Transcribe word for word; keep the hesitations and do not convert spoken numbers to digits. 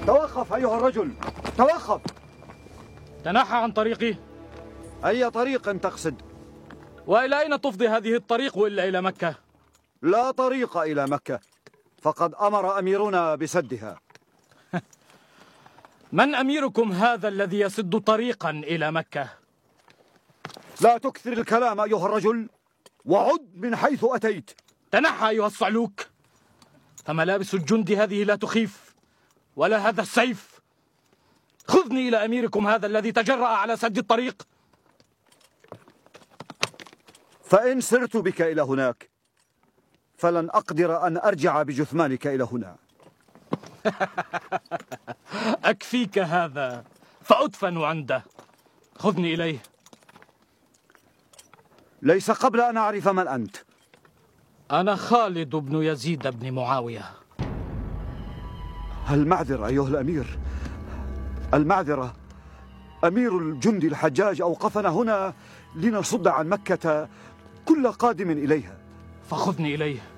توقف أيها الرجل، توقف. تنحى عن طريقي. أي طريق تقصد؟ وإلى أين تفضي هذه الطريق وإلا إلى مكة؟ لا طريق إلى مكة، فقد أمر أميرنا بسدها. من أميركم هذا الذي يسد طريقا إلى مكة؟ لا تكثر الكلام أيها الرجل، وعد من حيث أتيت. تنحى أيها الصعلوك، فملابس الجند هذه لا تخيف، ولا هذا السيف. خذني إلى أميركم هذا الذي تجرأ على سد الطريق. فإن سرت بك إلى هناك فلن أقدر أن أرجع بجثمانك إلى هنا. أكفيك هذا، فأدفن عنده. خذني إليه. ليس قبل أن أعرف من أنت. أنا خالد بن يزيد بن معاوية. المعذرة أيها الأمير، المعذرة. أمير الجند الحجاج أوقفنا هنا لنصد عن مكة كل قادم إليها. فخذني إليه.